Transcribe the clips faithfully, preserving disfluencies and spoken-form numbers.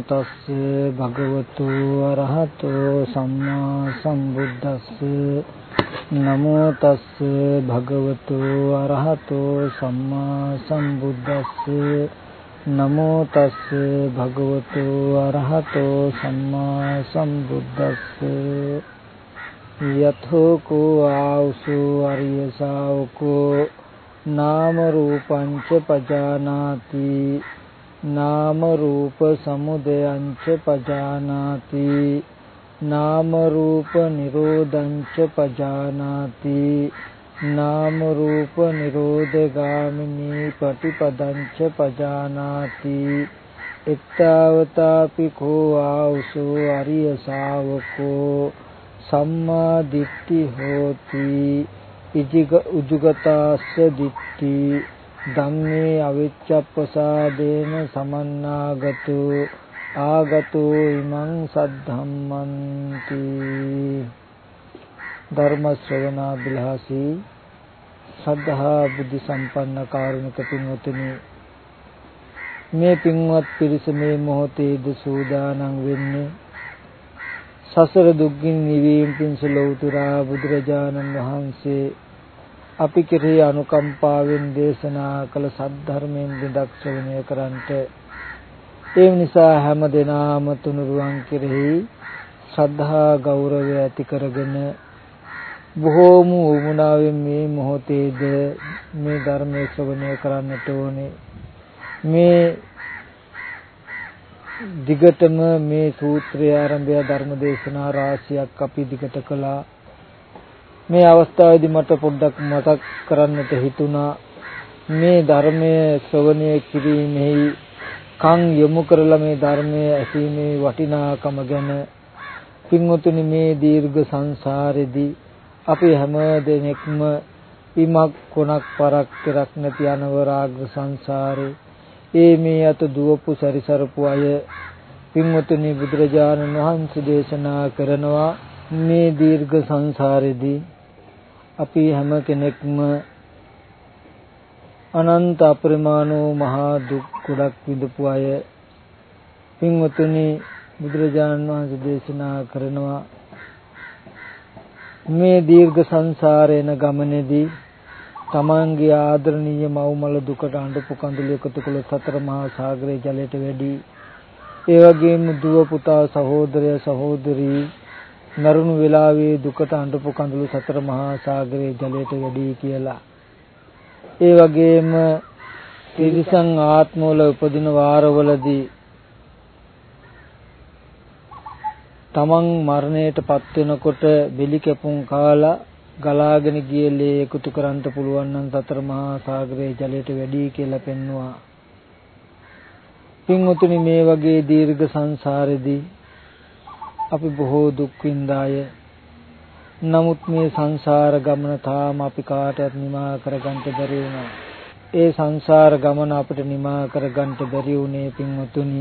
තස්ස භගවතු අරහතෝ සම්මා සම්බුද්දස්ස නමෝ තස්ස භගවතු අරහතෝ සම්මා සම්බුද්දස්ස නමෝ තස්ස භගවතු අරහතෝ සම්මා සම්බුද්දස්ස යතෝ කෝ ආවසු අරිය ශාවකෝ නාම රූපංච පජානාති නාම රූප සමුදයංච පජානාති නාම රූප නිරෝධංච පජානාති නාම රූප නිරෝධගාමිනී පටිපදංච පජානාති එත්තාවතාපි කෝ ආවසෝ අරිය ශාවකෝ සම්මා දිට්ඨි හෝති ඉජිග උජුගතාස්ස දිට්ඨි ධම්මේ අවිච්ඡප්පසාදේන සමන්නාගතු ආගතු ඉමං සද්ධම්මන්ති. ධර්ම ශ්‍රවණාබිලාසී සද්ධා බුද්ධ සම්පන්න කාරුණික පින්වතුනි, මේ පින්වත් පිරිස මේ මොහොතේද සූදානම් වෙන්නේ සසර දුක්ගින් නිවීම පිණිස ලෞතුරා බුදුරජාණන් වහන්සේ අපි කෙරෙහි අනුකම්පාවෙන් දේශනා කළ සද්ධර්මයෙන් බිඳක් ශ්‍රවණය කරන්ට. ඒ නිසා හැම දිනාම තුනුරුවන් කෙරෙහි ශ්‍රද්ධා ගෞරවය ඇති කරගෙන බොහෝම උමනාවෙන් මේ මොහොතේද මේ ධර්මයේ ශ්‍රවණය කරන්නට ඕනේ. මේ දිගටම මේ සූත්‍රය ආරම්භය ධර්ම දේශනා රාශියක් අපි දිගට කළා. මේ අවස්ථාවේදී මට පොඩ්ඩක් මතක් කරන්නට හිතුණා මේ ධර්මයේ ශ්‍රවණය කිරීමෙහි කන් යොමු කරලා මේ ධර්මයේ ඇසීමේ වටිනාකම ගැන. පින්වතුනි, මේ දීර්ඝ සංසාරෙදී අපි හැම දෙනෙක්ම ඉමක් කොනක් පරක් කරක් නැති අනවරාග්‍ර සංසාරේ ඒ මේ අත දුවපු සැරිසරපු අය පින්වතුනි, බුදුරජාණන් වහන්සේ දේශනා කරනවා මේ දීර්ඝ සංසාරෙදී අපි හැම කෙනෙක්ම අනන්ත අපරිමාණ මහා දුක් ගොඩක් විඳපු අය. පින්වතුනි, බුදුරජාණන් වහන්සේ දේශනා කරනවා මේ දීර්ඝ සංසාරේන ගමනේදී තමන්ගේ ආදරණීය මව්මල දුකට අඬපු කඳුළු එකතු කළ සතර මහා සාගරයේ ජලයට වැඩි, ඒ වගේම දුව පුතා සහෝදරය සහෝදරී නරුණු වෙලාවේ දුකට අඬපු කඳුළු සතර මහා සාගරයේ ජලයට වැඩි කියලා. ඒ වගේම තිරිසන් ආත්මවල උපදින වාරවලදී තමන් මරණයට පත් වෙනකොට බෙලි කැපුම් කාලා ගලාගෙන ගිය ලේ එකතු කරන්න පුළුවන් නම් සතර මහා සාගරයේ ජලයට වැඩි කියලා පෙන්වුවා. පින්වතුනි, මේ වගේ දීර්ඝ සංසාරෙදී අපි බොහෝ දුක් විඳාය. නමුත් මේ සංසාර ගමන තාම අපි කාටවත් නිමා කරගන්න බැරි වුණා. ඒ සංසාර ගමන අපිට නිමා කරගන්න බැරි වුණේ පින්වතුනි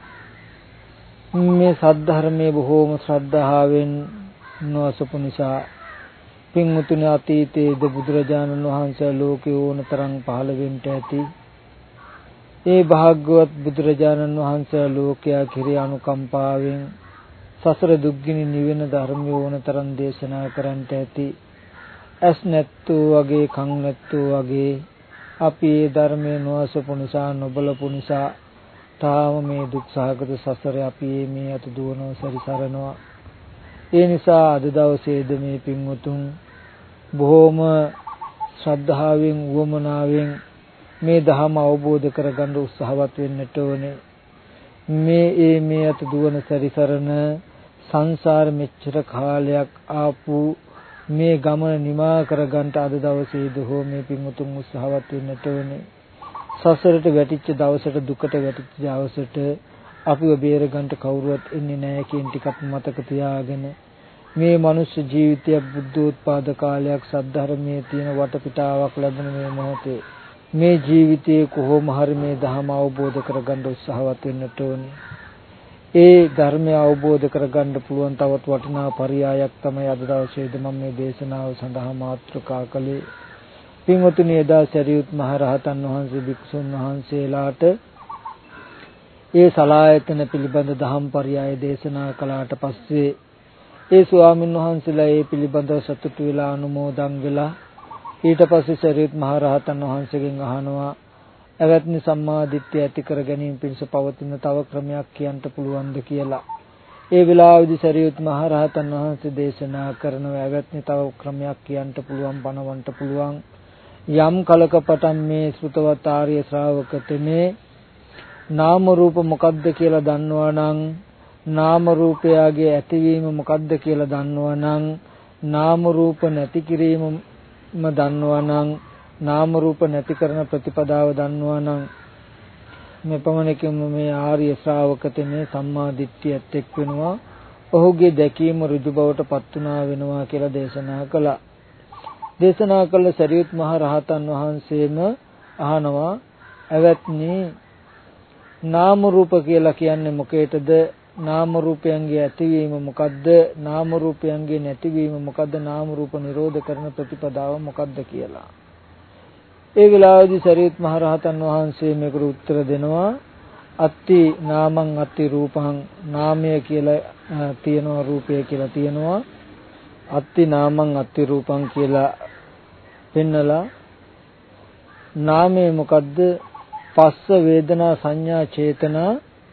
මේ සද්ධර්මයේ බොහෝම ශ්‍රද්ධාවෙන් නොඅසපු නිසා. පින්වතුනි, අතීතයේද බුදුරජාණන් වහන්සේ ලෝකේ ඕනතරම් පහළ වෙන්න ඇති. ඒ භාග්‍යවත් බුදුරජාණන් වහන්සේ ලෝකයා කෙරෙහි අනුකම්පාවෙන් සසර දුක්ගිනි නිවෙන ධර්මය ඕනතරම් දේශනා කරන්නට ඇති. ඇස් නැත්තෝ වගේ කන් නැත්තෝ වගේ අපි ඒ ධර්මය නොඅසපු නිසා නොබලපු නිසා තාම මේ දුක් සහගත සසරේ අපි මේ අත දුවනවා සැරිසරනවා. ඒ නිසා අද දවසේද මේ පින්වතුන් බොහෝම ශ්‍රද්ධාවෙන් උවමනාවෙන් මේ ධර්ම අවබෝධ කරගන්න උත්සාහවත් වෙන්නට ඕනේ. මේ ඒ මේ අත දුවන සැරිසරන සංසාර මෙච්චර කාලයක් ආපු මේ ගමන නිමා කරගන්න අද දවසේද හෝ මේ පින්වතුන් උත්සාහවත් වෙන්නට ඕනේ. සසරට වැටිච්ච දවසට දුකට වැටිච්ච දවසට අපිව බේරගන්න කවුරුවත් එන්නේ නැහැ කියන ටිකක් මතක තියාගෙන මේ මනුෂ්‍ය ජීවිතයක් බුද්ධෝත්පාද කාලයක් සද්ධර්මයේ තියෙන වටපිටාවක් ලැබෙන මේ මොහොතේ මේ ජීවිතයේ කොහොම හරි මේ ධර්ම අවබෝධ කරගන්න උත්සාහවත් වෙන්නට ඕනේ. ඒ ධර්මය අවබෝධ කරගන්න පුළුවන් තවත් වටිනා පරයයක් තමයි අද දවසේදී මම මේ දේශනාව සඳහා මාතෘකා කළේ. පින්වතුනි, එදා සරියුත් මහ රහතන් වහන්සේ භික්ෂුන් වහන්සේලාට ඒ සලායතන පිළිබඳ දහම් පරයය දේශනා කළාට පස්සේ ඒ ස්වාමීන් වහන්සේලා ඒ පිළිබඳව සතුටු වෙලා අනුමෝදන් වෙලා ඊට පස්සේ සරියුත් මහ රහතන් වහන්සේගෙන් අහනවා එවත්නි සම්මා දිට්ඨිය ඇති කර ගැනීම පිණිස පවතින තව ක්‍රමයක් කියන්න පුළුවන්ද කියලා. ඒ වෙලාවේදී සරියුත් මහ රහතන් වහන්සේ දේශනා කරනවා එවත්නි තව ක්‍රමයක් කියන්න පුළුවන් බණවන්න පුළුවන්. යම් කලක පටන් මේ ශ්‍රුතවත් ආර්ය ශ්‍රාවකතෙමේ නාම රූප මොකද්ද කියලා දන්නවා නම් නාම රූපයගේ ඇතිවීම මොකද්ද කියලා දන්නවා නම් නාම රූප නැති කිරීමම දන්නවා නම් නාම රූප නැති කරන ප්‍රතිපදාව දන්නවා නම් මේ පමණකින්ම මේ ආර්ය ශ්‍රාවකතෙමේ සම්මා දිට්ඨියත් එක් වෙනවා. ඔහුගේ දැකීම ඍජු බවට පත් වුණා වෙනවා කියලා දේශනා කළා. දේශනා කළ සරියුත් මහ රහතන් වහන්සේම අහනවා එවත්නි නාම රූප කියලා කියන්නේ මොකේද? නාම රූපයන්ගේ ඇතිවීම මොකද්ද? නාම රූපයන්ගේ නැතිවීම මොකද්ද? නාම රූප නිරෝධ කරන ප්‍රතිපදාව මොකද්ද කියලා. ඒ වෙලාවේදී සරියුත් මහ රහතන් වහන්සේ මේකට උත්තර දෙනවා. අත්ති නාමං අත්ති රූපං නාමය කියලා තියෙනවා රූපය කියලා තියෙනවා. අත්ති නාමං අත්ති රූපං කියලා පෙන්නලා නාමය මොකද්ද? පස්ස වේදනා සංඥා චේතනා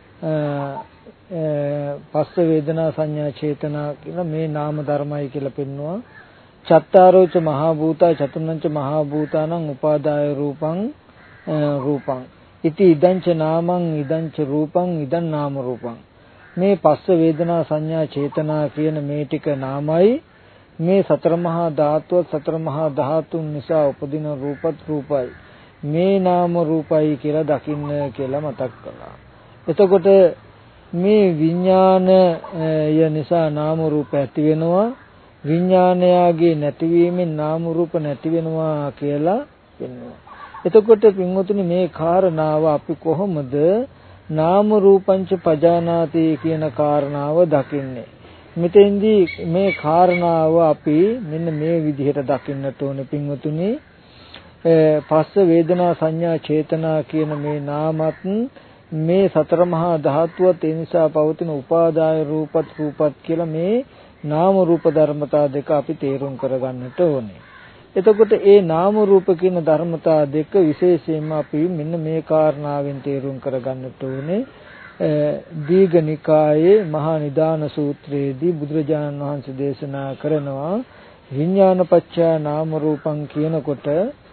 පස්ස වේදනා සංඥා චේතනා කියලා මේ නාම ධර්මයි කියලා පෙන්වුවා. චත්තාරෝච මහා භූතා චතුර්ණංච මහා භූතානං උපාදාය රූපං රූපං ඉති ඉදංච නාමං ඉදංච රූපං ඉදං නාම රූපං. මේ පස්ස වේදනා සංඥා චේතනා කියන මේ ටික නාමයි. මේ සතර මහා ධාතුවත් සතර මහා ධාතුන් නිසා උපදින රූපත් රූපයි. මේ නාම රූපයි කියලා දකින්න කියලා මතක් කළා. එතකොට මේ විඥානය නිසා නාම රූප ඇති වෙනවා. විඥානයගේ නැතිවීමෙන් නාම රූප නැති වෙනවා කියලා පෙන්වනවා. එතකොට පින්වතුනි මේ කාරණාව අපි කොහොමද නාම රූපංච පජානාති කියන කාරණාව දකින්නේ? මෙතෙන්දී මේ කාරණාව අපි මෙන්න මේ විදිහට දකින්නට ඕනේ පින්වතුනි. පස්ස වේදනා සංඥා චේතනා කියන මේ නාමත් මේ සතර මහා ධාතුවත් ඒ නිසා පවතින උපාදාය රූපත් රූපත් කියලා මේ නාම රූප ධර්මතා දෙක අපි තේරුම් කරගන්නට ඕනේ. එතකොට ඒ නාම රූප කියන ධර්මතා දෙක විශේෂයෙන්ම අපි මෙන්න මේ කාරණාවෙන් තේරුම් කරගන්නට ඕනේ. දීඝනිකායේ මහා නිදාන සූත්‍රයේදී බුදුරජාණන් වහන්සේ දේශනා කරනවා විඥානපච්චා නාම රූපං කියනකොට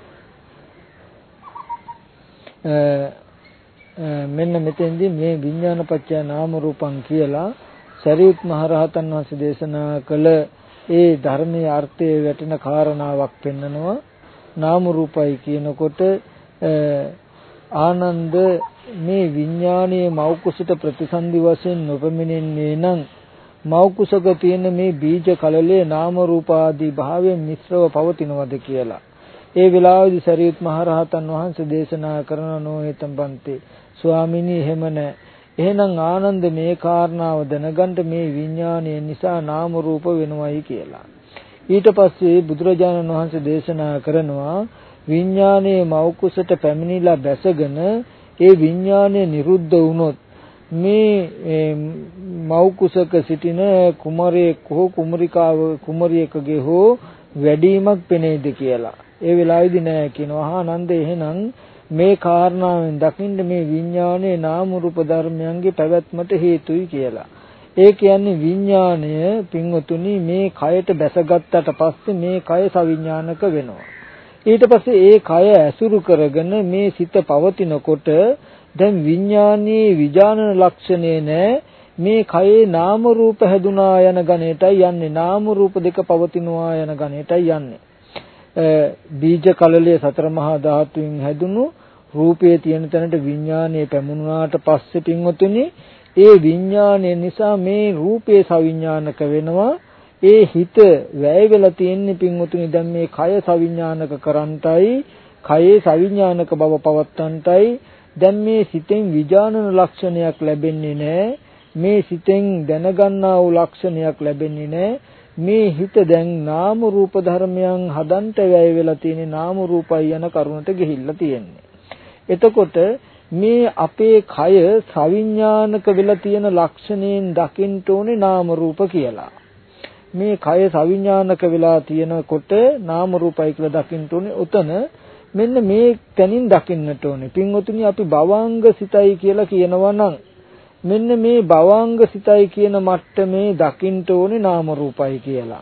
මෙන්න මෙතෙන්දී මේ විඥානපච්චා නාම රූපං කියලා සරියුත් මහ රහතන් වහන්සේ දේශනා කළ ඒ ධර්මයේ අර්ථයේ වැටෙන කාරණාවක් පෙන්නනවා. නාම රූපයි කියනකොට ආනන්ද මේ විඥානයේ මෞකුසට ප්‍රතිසන්දි වශයෙන් නොපෙමිනෙන්නේ නම් මෞකුසක තියෙන මේ බීජ කලලේ නාම රූප ආදී භාවයෙන් මිශ්‍රව පවතිනවද කියලා. ඒ වෙලාවේදී සරියුත් මහ රහතන් වහන්සේ දේශනා කරන නොහෙතම් බන්තේ ස්වාමීනි එහෙම නැහැ. එහෙනම් ආනන්ද මේ කාරණාව දැනගන්න මේ විඥානය නිසා නාම රූප වෙනවයි කියලා. ඊට පස්සේ බුදුරජාණන් වහන්සේ දේශනා කරනවා විඥානයේ මෞකුසට පැමිණිලා බැසගෙන ඒ විඥානය නිරුද්ධ වුණොත් මේ මෞකුසක සිටින කුමරයෙක් හෝ කුමරිකාව කුමරියකගේ හෝ වැඩිමක් පෙනේද කියලා. ඒ වෙලාවේදී නෑ කියනවා. ආනන්ද එහෙනම් මේ කාරණාවෙන් දකින්න මේ විඥානයේ නාම රූප ධර්මයන්ගේ පැවැත්මට හේතුයි කියලා. ඒ කියන්නේ විඥාණය පින්වතුනි මේ කයට බැසගත්තට පස්සේ මේ කය සවිඥානික වෙනවා. ඊට පස්සේ ඒ කය ඇසුරු කරගෙන මේ සිත පවතිනකොට දැන් විඥානයේ විඥාන ලක්ෂණේ නෑ. මේ කයේ නාම රූප හැදුනා යන ගණයටයි යන්නේ. නාම රූප දෙක පවතිනවා යන ගණයටයි යන්නේ. බීජ කලලයේ සතර මහා ධාතුන් හැදුණු රූපයේ තියෙන තැනට විඥානය පැමුණාට පස්සේ පින්වතුනි ඒ විඥානය නිසා මේ රූපේ සවිඥානික වෙනවා. ඒ හිත වැය වෙලා තියෙන්නේ පින්වතුනි දැන් මේ කය සවිඥානික කරන්ටයි කයේ සවිඥානික බව පවත්තන්ටයි. දැන් මේ සිතෙන් විඥානන ලක්ෂණයක් ලැබෙන්නේ නැහැ. මේ සිතෙන් දැනගන්නා වූ ලක්ෂණයක් ලැබෙන්නේ නැහැ. මේ හිත දැන් නාම රූප ධර්මයන් හදන්ට වැය වෙලා තියෙන නාම රූපයි යන කරුණට ගිහිල්ලා තියෙන්නේ. එතකොට මේ අපේ කය සවිඥානික වෙලා තියෙන ලක්ෂණයෙන් දකින්න ඕනේ නාම රූප කියලා. මේ කය සවිඥානික වෙලා තියෙනකොට නාම රූපයි කියලා දකින්න ඕනේ. උතන මෙන්න මේ තැනින් දකින්නට ඕනේ. පින්වතුනි අපි භවංග සිතයි කියලා කියනවා නම් මෙන්න මේ භවංග සිතයි කියන මට්ටමේ දකින්න ඕනේ නාම රූපයි කියලා.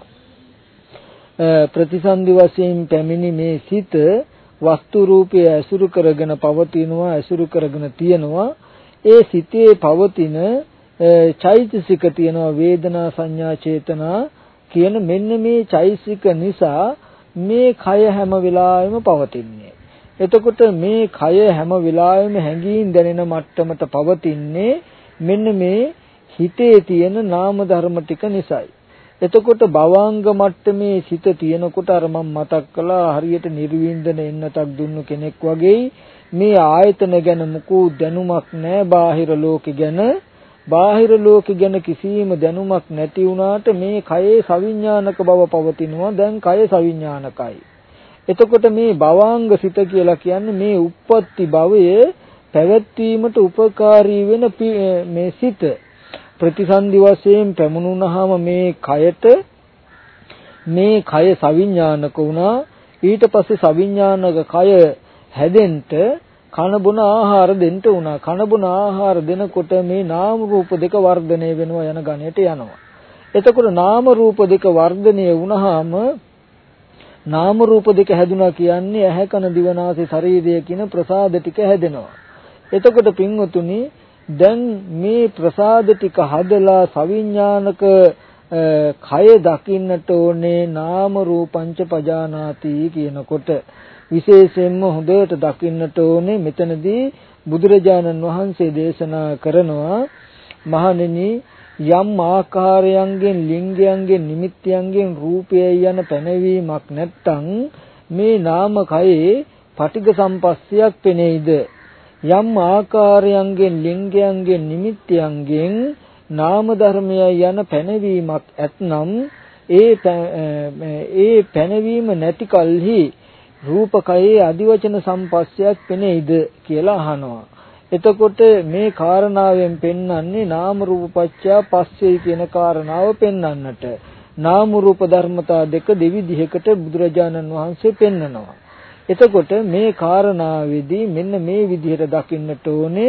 ප්‍රතිසන්දි වශයෙන් පැමිණි මේ සිත වස්තු රූපය ඇසුරු කරගෙන පවතිනවා ඇසුරු කරගෙන තියෙනවා. ඒ සිතේ පවතින චෛතසික තියෙනවා වේදනා සංඥා චේතනා කියන මෙන්න මේ චෛතසික නිසා මේ කය හැම වෙලාවෙම පවතින්නේ. එතකොට මේ කය හැම වෙලාවෙම හැඟීම් දැනෙන මට්ටමට පවතින්නේ මෙන්න මේ හිතේ තියෙන නාම ධර්ම ටික නිසායි. එතකොට භවංග මට්ටමේ සිත තියෙනකොට අර මම මතක් කළා හරියට නිර්වින්දන එන්නතක් දුන්නු කෙනෙක් වගේ මේ ආයතන ගැන මුකුත් දැනුමක් නැහැ බාහිර ලෝකෙ ගැන. බාහිර ලෝකෙ ගැන කිසිම දැනුමක් නැති වුණාට මේ කයේ සවිඥානික බව පවතිනවා. දැන් කය සවිඥානිකයි. එතකොට මේ භවංග සිත කියලා කියන්නේ මේ උප්පත්ති භවයේ පැවැත්වීමට උපකාරී වෙන මේ සිත. ප්‍රතිසන්දි වශයෙන් පැමුණුනහම මේ කයට මේ කය සවිඥානික වුණා. ඊට පස්සේ සවිඥානික කය හැදෙන්න කන බොන ආහාර දෙන්න උනා. කන බොන ආහාර දෙනකොට මේ නාම රූප දෙක වර්ධනය වෙනවා යන ගණයට යනවා. එතකොට නාම රූප දෙක වර්ධනය වුණාම නාම රූප දෙක හැදුනා කියන්නේ ඇහැ කන දිව නාසය ශරීරය කියන ප්‍රසාද ටික හැදෙනවා. එතකොට පින්වතුනි දැන් මේ ප්‍රසාද ටික හදලා සවිඥානික කය දකින්නට ඕනේ නාම රූපංච පජානාති කියනකොට විශේෂයෙන්ම හොඳට දකින්නට ඕනේ මෙතනදී බුදුරජාණන් වහන්සේ දේශනා කරනවා මහණෙනි යම් ආකාරයන්ගෙන් ලිංගයන්ගෙන් නිමිත්තයන්ගෙන් රූපය යන පැනවීමක් නැත්තම් මේ නාම කයේ පටිඝ සම්පස්සයක් පෙනෙයිද? යම් ආකාරයන්ගෙන් ලිංගයන්ගෙන් නිමිත්තයන්ගෙන් නාම ධර්මය යන පැනවීමක් ඇතනම් ඒ ඒ පැනවීම නැති කලෙහි රූපකයේ අදිවචන සම්පස්සයක් පෙනෙයිද කියලා අහනවා. එතකොට මේ කාරණාවෙන් පෙන්වන්නේ නාම රූප පත්‍ය පස්සේ කියන කාරණාව පෙන්වන්නට. නාම රූප ධර්මතා දෙක දෙවිධයකට බුදුරජාණන් වහන්සේ පෙන්නනවා. එතකොට මේ කාරණාවේදී මෙන්න මේ විදිහට දකින්නට ඕනේ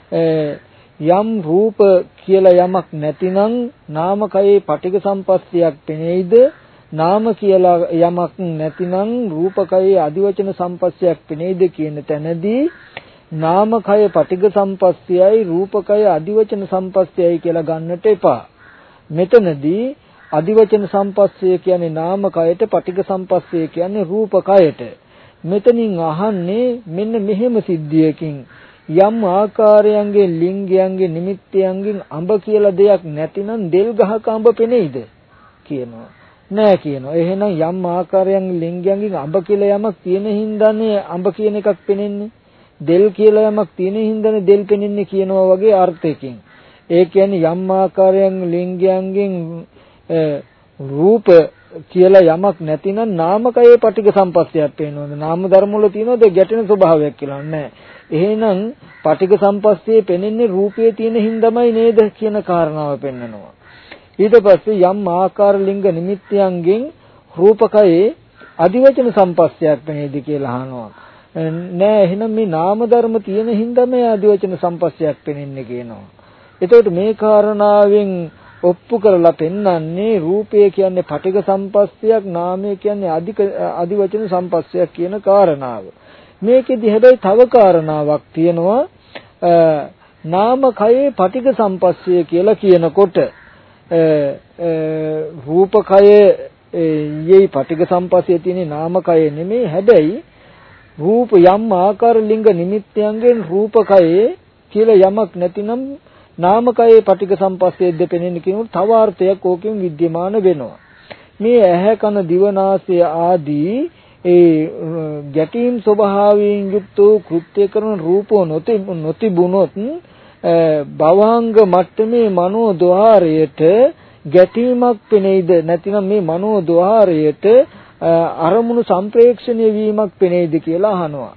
යම් රූප කියලා යමක් නැතිනම් නාමකයේ පටිඝ සම්පස්සයක් පෙනෙයිද? නාම කියලා යමක් නැතිනම් රූපකයේ අදිවචන සම්පස්සයක් පෙනෙයිද කියන තැනදී නාමකය පටිඝ සම්පස්සයයි රූපකය අදිවචන සම්පස්සයයි කියලා ගන්නට එපා. මෙතනදී අදිවචන සම්පස්සය කියන්නේ නාමකයට පටිඝ සම්පස්සය කියන්නේ රූපකයට. මෙතනින් අහන්නේ මෙන්න මෙහෙම සිද්ධියකින් යම් ආකාරයන්ගේ ලිංගයන්ගේ නිමිත්තයන්ගෙන් අඹ කියලා දෙයක් නැතිනම් දෙල් ගහක අඹ පෙනෙයිද කියනවා. නෑ කියනවා. එහෙනම් යම් ආකාරයන් ලිංගයන්ගෙන් අඹ කියලා යමක් තියෙන හින්දානේ අඹ කියන එකක් පෙනෙන්නේ. දෙල් කියලා යමක් තියෙන හින්දානේ දෙල් පෙනෙන්නේ කියනවා වගේ අර්ථයකින්. ඒ කියන්නේ යම් ආකාරයන් ලිංගයන්ගෙන් රූප කියලා යමක් නැතිනම් නාමකයේ පටිඝ සම්පස්සයක් පේනවද? නාම ධර්ම වල තියෙනවද ගැටෙන ස්වභාවයක් කියලා නෑ. එහෙනම් පටිඝ සම්පස්සේ පෙනෙන්නේ රූපයේ තියෙන හින්දාමයි නේද කියන කාරණාව පෙන්නනවා. ඊට පස්සේ යම් ආකාර ලිංග නිමිත්තයන්ගෙන් රූපකයේ අදිවචන සම්පස්සයක් පෙනේද කියලා අහනවා. නෑ එහෙනම් මේ නාම ධර්ම තියෙන හින්දා මේ අදිවචන සම්පස්සයක් පෙනෙන්නේ කියනවා. එතකොට මේ කාරණාවෙන් ඔප්පු කරලා පෙන්වන්නේ රූපය කියන්නේ පටිඝ සම්පස්සයක් නාමය කියන්නේ අධික අදිවචන සම්පස්සයක් කියන කාරණාව. මේකෙදි හැබැයි තව කාරණාවක් තියෙනවා. නාමකයේ පටිඝ සම්පස්සය කියලා කියනකොට රූපකයේ යෙයි පටිඝ සම්පස්සය තියෙන නාමකය නෙමෙයි. හැබැයි රූප යම් ආකාර ලිංග නිමිත්තයන්ගෙන් රූපකයේ කියලා යමක් නැතිනම් නාමකයේ පටිඝ සම්පස්සේ දෙපෙනෙන කියනොත් තව අර්ථයක් ඕකෙන් विद्यमान වෙනවා. මේ ඇහැ කන දිව නාසය ආදී ඒ ගැටීම් ස්වභාවයෙන් යුක්ත කෘත්‍ය කරන රූපෝ නොතිබුණොත් භවංග මට්ටමේ මනෝ ద్వාරයට ගැටීමක් පෙනෙයිද? නැතිනම් මේ මනෝ ద్వාරයට අරමුණු සම්ප්‍රේක්ෂණය වීමක් පෙනෙයිද කියලා අහනවා.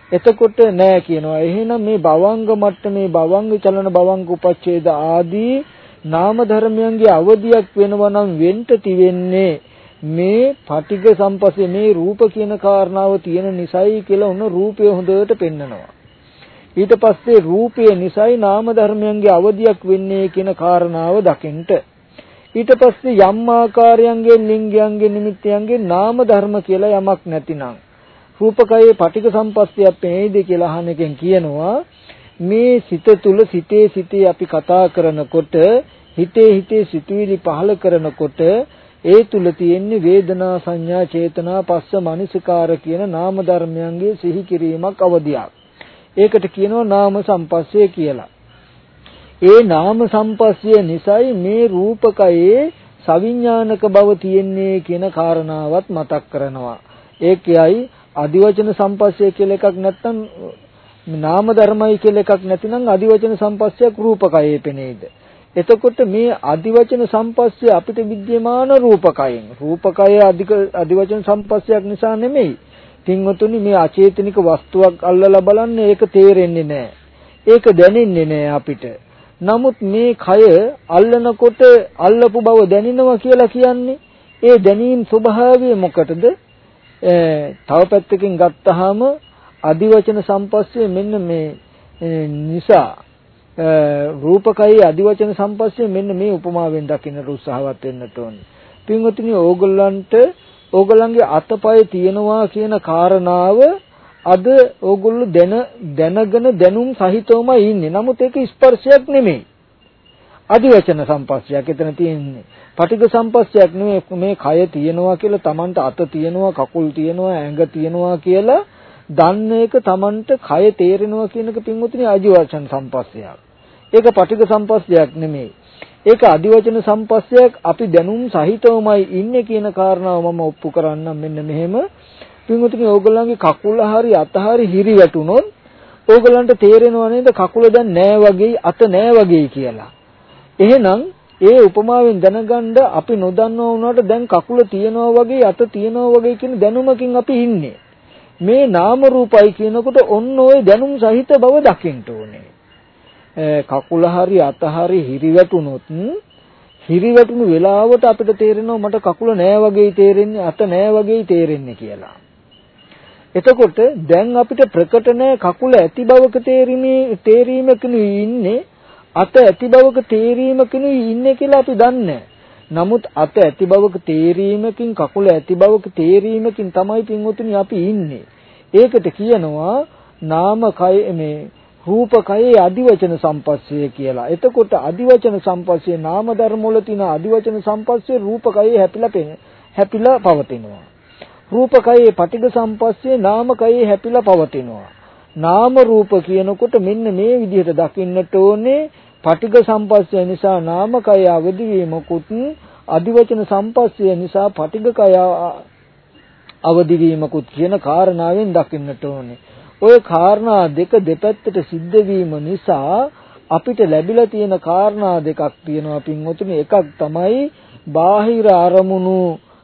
එතකොට නෑ කියනවා. එහෙනම් මේ භවංග මට්ටමේ භවංග චලන භවංග උපච්ඡේද ආදී නාම ධර්මයන්ගේ අවදියක් වෙනවා නම් වෙන්ට තිවෙන්නේ මේ පටිඝ සම්පස්සේ මේ රූප කියන කාරණාව තියෙන නිසයි කියලා උන රූපය හොඳට පෙන්නනවා. ඊට පස්සේ රූපය නිසයි නාම ධර්මයන්ගේ අවදියක් වෙන්නේ කියන කාරණාව දකින්ට ඊට පස්සේ යම් ආකාරයන්ගේ ලිංගයන්ගේ නිමිත්තයන්ගේ නාම ධර්ම කියලා යමක් නැතිනම් රූපකයේ පටිඝ සම්පස්සියක් පෙනේද කියලා අහන එකෙන් කියනවා මේ සිත තුල සිතේ සිතේ අපි කතා කරනකොට හිතේ හිතේ සිතුවිලි පහල කරනකොට ඒ තුල තියෙන්නේ වේදනා සංඥා චේතනා පස්ස මනසිකාර කියන නාම ධර්මයන්ගේ සිහි කිරීමක් අවදියක්. ඒකට කියනවා නාම සම්පස්සේ කියලා. ඒ නාම සම්පස්සිය නිසයි මේ රූපකයේ සවිඥානික බව තියෙන්නේ කියන කාරණාවත් මතක් කරනවා. ඒකයි අදිවචන සම්පස්සිය කියලා එකක් නැත්නම් නාම ධර්මයි කියලා එකක් නැතිනම් අදිවචන සම්පස්සියක් රූපකයේ පෙනේද. එතකොට මේ අදිවචන සම්පස්සිය අපිට විද්‍යමාන රූපකයෙන් රූපකය අධික අදිවචන සම්පස්සියක් නිසා නෙමෙයි. තින්වතුනි මේ අචේතනික වස්තුවක් අල්ලලා බලන්න ඒක තේරෙන්නේ නැහැ. ඒක දැනෙන්නේ නැහැ අපිට. නමුත් මේ කය අල්ලනකොට අල්ලපු බව දැනෙනවා කියලා කියන්නේ ඒ දැනීම් ස්වභාවය මොකටද? තව පැත්තකින් ගත්තාම අදිවචන සම්පස්සේ මෙන්න මේ නිසා රූපකයේ අදිවචන සම්පස්සේ මෙන්න මේ උපමාවෙන් දකින්න උත්සාහවත් වෙන්නට ඕනේ. පින්වතුනි ඕගොල්ලන්ට ඕගොල්ලන්ගේ අතපය තියනවා කියන කාරණාව අද ඕගොල්ලෝ දැන දැනගෙන දැනුම් සහිතවම ඉන්නේ. නමුත් ඒක ස්පර්ශයක් නෙමෙයි. අදිවචන සම්පස්සයක් එතන තියෙන්නේ. පටිඝ සම්පස්සයක් නෙමෙයි. මේ කය තියනවා කියලා Tamanට අත තියනවා, කකුල් තියනවා, ඇඟ තියනවා කියලා දන්න එක Tamanට කය තේරෙනවා කියන එක පින්වතුනි අදිවචන සම්පස්සයක්. ඒක පටිඝ සම්පස්සයක් නෙමෙයි. ඒක අදිවචන සම්පස්සයක් අපි දැනුම් සහිතවමයි ඉන්නේ කියන කාරණාව මම ඔප්පු කරන්නම් මෙන්න මෙහෙම. පින්වතුනි ඕගොල්ලන්ගේ කකුල හරි අත හරි හිරි වැටුනොත් ඕගොල්ලන්ට තේරෙනව නේද කකුල දැන් නෑ වගේ අත නෑ වගේ කියලා. එහෙනම් ඒ උපමාවෙන් දැනගන්න අපි නොදන්නවා වුණාට දැන් කකුල තියනවා වගේ අත තියනවා වගේ කියන දැනුමකින් අපි ඉන්නේ. මේ නාම රූපයි කියනකොට ඔන්න ඔය දැනුම් සහිත බව දකින්න ඕනේ. කකුල හරි අත හරි හිරි වැටුනොත් හිරි වැටුණු වෙලාවට අපිට තේරෙනවා මට කකුල නෑ වගේ තේරෙන්නේ අත නෑ වගේ තේරෙන්නේ කියලා. එතකොට දැන් අපිට ප්‍රකට නෑ කකුල ඇති බවක තේරීමේ තේරීමකිනුයි ඉන්නේ අත ඇති බවක තේරීමකිනුයි ඉන්නේ කියලා අපි දන්නේ. නමුත් අත ඇති බවක තේරීමකින් කකුල ඇති බවක තේරීමකින් තමයි පින්වතුනි අපි ඉන්නේ. ඒකට කියනවා නාම කය මේ රූපකයේ අදිවචන සම්පස්සේ කියලා. එතකොට අදිවචන සම්පස්සේ නාම ධර්ම වල තියෙන අදිවචන සම්පස්සේ රූපකයේ හැපිලා පෙන හැපිලා පවතිනවා. රූපකයේ පටිඝ සම්පස්සේ නාමකයේ හැපිලා පවතිනවා. නාම රූප කියනකොට මෙන්න මේ විදිහට දකින්නට ඕනේ. පටිඝ සම්පස්සේ නිසා නාමකය අවදි වීමකුත් අදිවචන සම්පස්සේ නිසා පටිඝකය අවදි වීමකුත් කියන කාරණාවෙන් දකින්නට ඕනේ. ඔය කාරණා දෙක දෙපැත්තට සිද්ධ වීම නිසා අපිට ලැබිලා තියෙන කාරණා දෙකක් තියෙනවා පින්වතුනි. එකක් තමයි බාහිර අරමුණු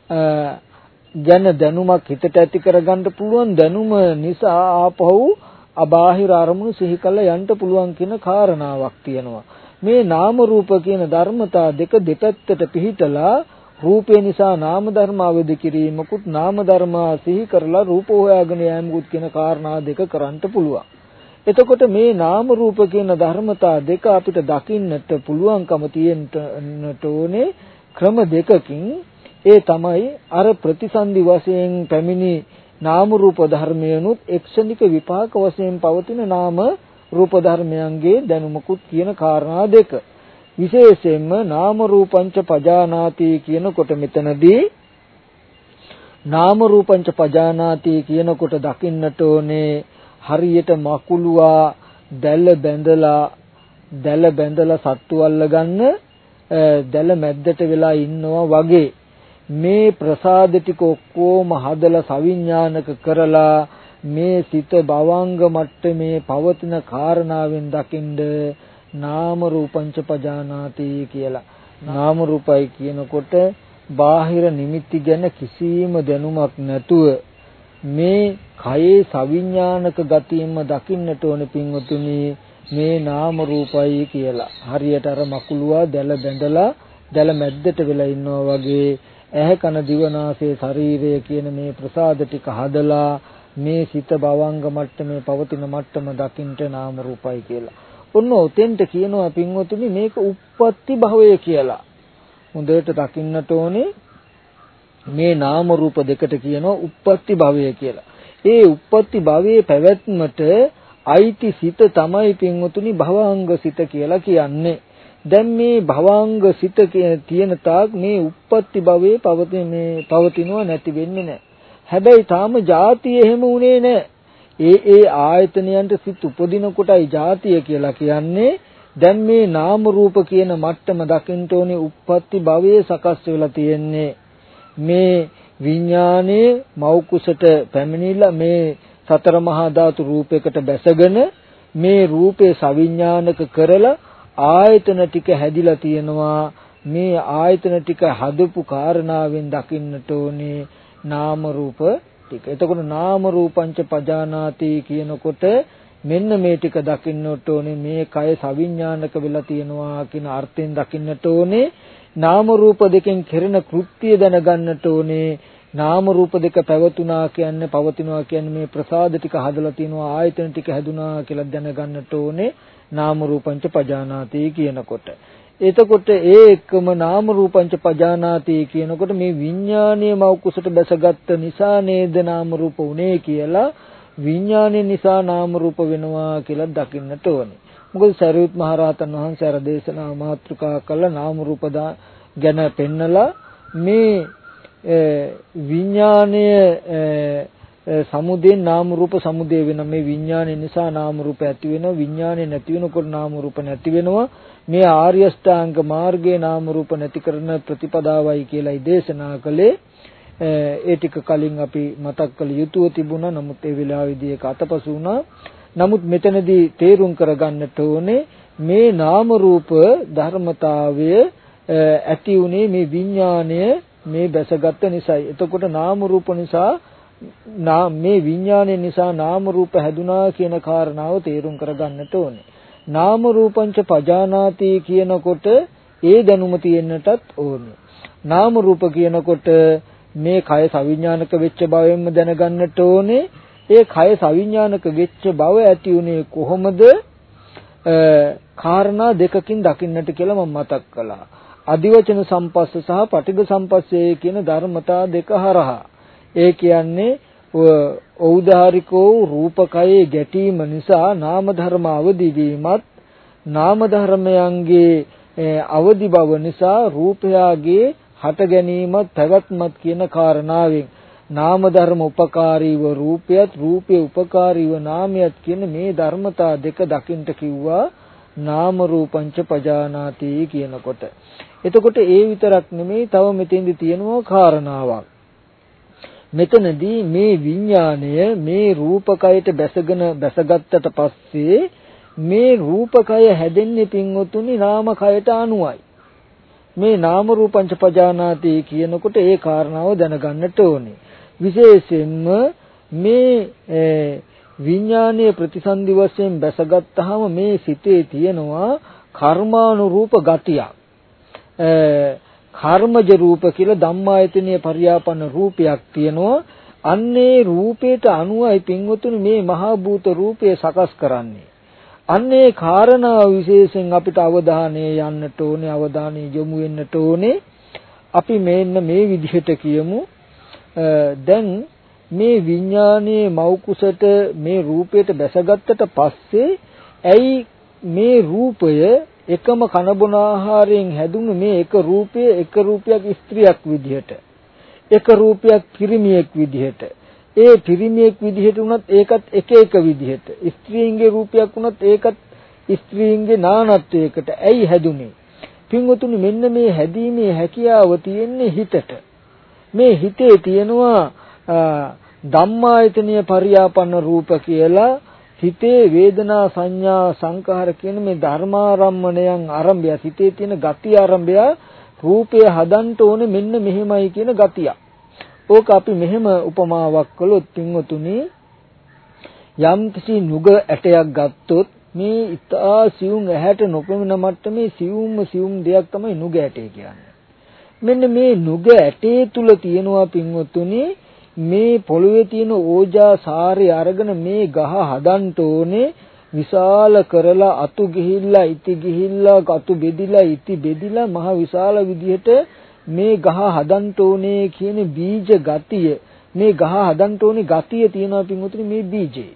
ගැන දැනුමක් හිතට ඇති කරගන්න පුළුවන් දැනුම නිසා ආපහු අබාහිර අරමුණු සිහි කරලා යන්න පුළුවන් කියන කාරණාවක් තියෙනවා. මේ නාම රූප කියන ධර්මතා දෙක දෙපැත්තට පිහිටලා රූපේ නිසා නාම ධර්ම අවදි කිරීමකුත් නාම ධර්ම සිහි කරලා රූප හොයාගෙන යෑමකුත් කියන කාරණා දෙක කරන්න පුළුවන්. එතකොට මේ නාම රූප කියන ධර්මතා දෙක අපිට දකින්නට පුළුවන්කම තියෙන්නට ඕනේ ක්‍රම දෙකකින්. ඒ තමයි අර ප්‍රතිසන්දි වශයෙන් පැමිණි නාම රූප ධර්මයනුත් එක්ෂණික විපාක වශයෙන් පවතින නාම රූප ධර්මයන්ගේ දැනුමකුත් කියන කාරණා දෙක. විශේෂයෙන්ම නාම රූපංච පජානාති කියනකොට මෙතනදී නාම රූපංච පජානාති කියනකොට දකින්නට ඕනේ හරියට මකුලුවා දැල බැඳලා දැල බැඳලා සත්තු අල්ලගන්න දැල මැද්දට වෙලා ඉන්නවා වගේ මේ ප්‍රසාද ටික ඔක්කොම හදලා සවිඥානික කරලා මේ සිත භවංග මට්ටමේ පවතින කාරණාවෙන් දකින්ද නාම රූපංච පජානාති කියලා. නාම රූපයි කියනකොට බාහිර නිමිති ගැන කිසිම දැනුමක් නැතුව මේ කයේ සවිඥානික ගතියෙන්ම දකින්නට ඕනේ පින්වතුනි මේ නාම රූපයි කියලා. හරියට අර මකුලුවා දැල බැඳලා දැල මැද්දට වෙලා ඉන්නවා වගේ ඇහැ කන දිව නාසය ශරීරය කියන මේ ප්‍රසාද ටික හදලා මේ සිත භවංග මට්ටමේ පවතින මට්ටම දකින්ට නාම රූපයි කියලා. ඔන්න ඔතෙන්ට කියනවා පින්වතුනි මේක උප්පත්ති භවය කියලා. හොඳට දකින්නට ඕනේ මේ නාම රූප දෙකට කියනවා උප්පත්ති භවය කියලා. ඒ උප්පත්ති භවයේ පැවැත්මට අයිති සිත තමයි පින්වතුනි භවංග සිත කියලා කියන්නේ. දැන් මේ භවංග සිත තියෙන තාක් මේ උප්පත්ති භවයේ පවතින මේ පවතිනව නැති වෙන්නේ නැහැ. හැබැයි තාම ಜಾතිය එහෙම උනේ නැහැ. ඒ ඒ ආයතනයන්ට සිත් උපදින කොටයි ಜಾතිය කියලා කියන්නේ. දැන් මේ නාම රූප කියන මට්ටම දකින්න ඕනේ උප්පත්ති භවයේ සකස් වෙලා තියෙන්නේ. මේ විඥානයේ මෞකුසට පැමිණිලා මේ සතර මහා ධාතු රූපයකට බැසගෙන මේ රූපේ සවිඥානික කරලා ආයතන ටික හැදිලා තියෙනවා. මේ ආයතන ටික හදපු කාරණාවෙන් දකින්නට ඕනේ නාම රූප ටික. එතකොට නාම රූපංච පජානාති කියනකොට මෙන්න මේ ටික දකින්නට ඕනේ මේ කය සවිඥානික වෙලා තියෙනවා කියන අර්ථයෙන් දකින්නට ඕනේ. නාම රූප දෙකෙන් කෙරෙන කෘත්‍ය දැනගන්නට ඕනේ. නාම රූප දෙක පැවතුනා කියන්නේ පවතිනවා කියන්නේ මේ ප්‍රසාද ටික හදලා තියෙනවා ආයතන ටික හැදුනා කියලා දැනගන්නට ඕනේ නාම රූපංච පජානාති කියනකොට. එතකොට ඒ එක්කම නාම රූපංච පජානාති කියනකොට මේ විඥානීය මෞකුසට බැසගත්ත නිසා නේද නාම රූප උනේ කියලා විඥානය නිසා නාම රූප වෙනවා කියලා දකින්නට ඕනේ. මොකද සරියුත් මහ රහතන් වහන්සේ අර දේශනා මාතෘකා කළ නාම රූප ගැන පෙන්නලා මේ විඥානය සමුදේ නාම රූප සමුදේ වෙන මේ විඥානය නිසා නාම රූප ඇති වෙනවා විඥානය නැති වෙනකොට නාම රූප නැති වෙනවා මේ ආර්ය අෂ්ටාංග මාර්ගයේ නාම රූප නැති කරන ප්‍රතිපදාවයි කියලායි දේශනා කළේ. ඒ ටික කලින් අපි මතක් කළ යුතුව තිබුණා. නමුත් ඒ වෙලාවේදී ඒක අතපසු වුණා. නමුත් මෙතනදී තේරුම් කරගන්නට ඕනේ මේ නාම රූප ධර්මතාවය ඇති උනේ මේ විඥාණය මේ බැසගත් නිසායි. එතකොට නාම රූප නිසා මේ විඥාණය නිසා නාම රූප හැදුනා කියන කාරණාව තේරුම් කරගන්නට ඕනේ. නාම රූපංච පජානාති කියනකොට ඒ දැනුම තියෙන්නටත් ඕනේ. නාම රූප කියනකොට මේ කය සවිඥානික වෙච්ච බවෙන්ම දැනගන්නට ඕනේ. ඒ කය සවිඥානික වෙච්ච බව ඇති උනේ කොහොමද? කාරණා දෙකකින් දකින්නට කියලා මම මතක් කළා. අදිවචන සම්පස්ස සහ පටිඝ සම්පස්සේ කියන ධර්මතා දෙක හරහා. ඒ කියන්නේ ඖදාරිකෝ රූපකයේ ගැටීම නිසා නාම ධර්ම අවදි වීමත් නාම ධර්මයන්ගේ අවදි බව නිසා රූපයාගේ හට ගැනීමත් පැවැත්මත් කියන කාරණාවෙන් නාම ධර්ම උපකාරීව රූපයත් රූපේ උපකාරීව නාමයත් කියන මේ ධර්මතා දෙක දකින්ට කිව්වා නාම රූපංච පජානාති කියනකොට. එතකොට ඒ විතරක් නෙමෙයි තව මෙතෙන්දි තියෙනවා කාරණාවක්. මෙතනදී මේ විඥාණය මේ රූපකයට බැසගෙන බැසගත්තට පස්සේ මේ රූපකය හැදෙන්නේ පින්වතුනි නාමකයට අනුවයි. මේ නාම රූපංච පජානාති කියනකොට ඒ කාරණාව දැනගන්නට ඕනේ. විශේෂයෙන්ම මේ විඥානීය ප්‍රතිසන්දි වශයෙන් බැසගත්තාම මේ සිතේ තියෙනවා කර්මානුරූප ගතියක්. කර්මජ රූප කියලා ධම්මායතනීය පරියාපන්න රූපයක් තියෙනවා. අන්නේ රූපයට අනුවයි පින්වතුනි මේ මහා භූත රූපය සකස් කරන්නේ. අන්නේ කාරණා විශේෂයෙන් අපිට අවධානය යන්නට ඕනේ, අවධානය යොමු වෙන්නට ඕනේ. අපි මේන්න මේ විදිහට කියමු. දැන් මේ විඥානයේ මෞකුසට මේ රූපයට බැසගත්තට පස්සේ ඇයි මේ රූපය එකම කනබුන ආහාරයෙන් හැදුණු මේ එක රූපය එක රූපයක් ස්ත්‍රියක් විදිහට, එක රූපයක් පිරිමියෙක් විදිහට, ඒ පිරිමියෙක් විදිහට උනත් ඒකත් එක එක විදිහට, ස්ත්‍රීන්ගේ රූපයක් උනත් ඒකත් ස්ත්‍රීන්ගේ නානත්වයකට ඇයි හැදුනේ? පින්වතුනි මෙන්න මේ හැදීමේ හැකියාව තියෙන්නේ හිතට. මේ හිතේ තියෙනවා ධම්මායතනීය පරියාපන්න රූප කියලා හිතේ වේදනා සංඥා සංඛාර කියන මේ ධර්මාරම්මණයන් ආරම්භය හිතේ තියෙන ගති ආරම්භය රූපය හදන්න ඕනේ මෙන්න මෙහෙමයි කියන ගතිය. ඕක අපි මෙහෙම උපමාවක් කළොත් පින්වතුනි යම් කිසි නුග ඇටයක් ගත්තොත් මේ ඉතා සියුම් ඇහැට නොපෙනෙන මට්ටමේ සියුම්ම සියුම් දෙයක් තමයි නුග ඇටය කියන්නේ. මෙන්න මේ නුග ඇටේ තුල තියෙනවා පින්වතුනි මේ පොළවේ තියෙන ඕජා සාරය අරගෙන මේ ගහ හදන්න ඕනේ විශාල කරලා අතු ගිහිල්ලා ඉති ගිහිල්ලා අතු බෙදිලා ඉති බෙදිලා මහ විශාල විදිහට මේ ගහ හදන්න ඕනේ කියන බීජ ගතිය මේ ගහ හදන්න ඕනේ ගතිය තියෙනවා පින්වතුනි මේ බීජේ.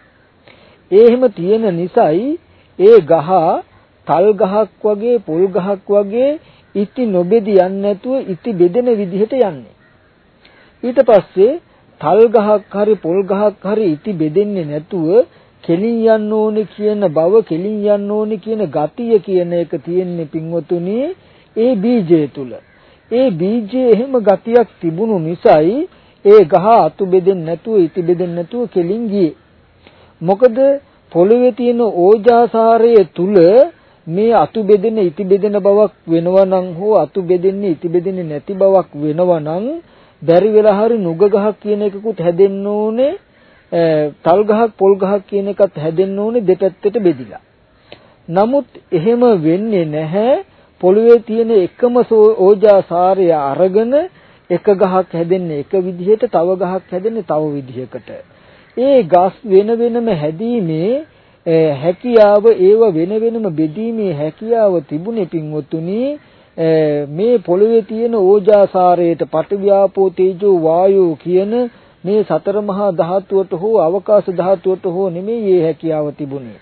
ඒ එහෙම තියෙන නිසායි ඒ ගහ තල් ගහක් වගේ පොල් ගහක් වගේ ඉති නොබෙදි යන්නේ නැතුව ඉති බෙදෙන විදිහට යන්නේ. ඊට පස්සේ තල් ගහක් හරි පොල් ගහක් හරි ඉති බෙදෙන්නේ නැතුව කෙලින් යන්න ඕනේ කියන බව කෙලින් යන්න ඕනේ කියන ගතිය කියන එක තියෙන්නේ පින්වතුනි ඒ බීජය තුල. ඒ බීජයේ එහෙම ගතියක් තිබුණු නිසායි ඒ ගහ අතු බෙදෙන්නේ නැතුව ඉති බෙදෙන්නේ නැතුව කෙලින් ගියේ. මොකද පොළවේ තියෙන ඕජාසාරය තුල මේ අතු බෙදෙන ඉති බෙදෙන බවක් වෙනවා නම් හෝ අතු බෙදෙන්නේ ඉති බෙදෙන්නේ නැති බවක් වෙනවා නම් බැරි වෙලා හරි නුග ගහක් කියන එකකුත් හැදෙන්න ඕනේ තල් ගහක් පොල් ගහක් කියන එකත් හැදෙන්න ඕනේ දෙපැත්තට බෙදිලා. නමුත් එහෙම වෙන්නේ නැහැ. පොළවේ තියෙන එකම ඕජාසාරය අරගෙන එක ගහක් හැදෙන්නේ එක විදිහට තව ගහක් හැදෙන්නේ තව විදිහකට. ඒ ගස් වෙන වෙනම හැදීමේ හැකියාව ඒව වෙන වෙනම බෙදීමේ හැකියාව තිබුණේ පින්වතුනි මේ පොළවේ තියෙන ඕජාසාරයට පඨවි තේජෝ වායෝ කියන මේ සතර මහා ධාතුවට හෝ අවකාශ ධාතුවට හෝ නෙමෙයි මේ හැකියාව තිබුණේ.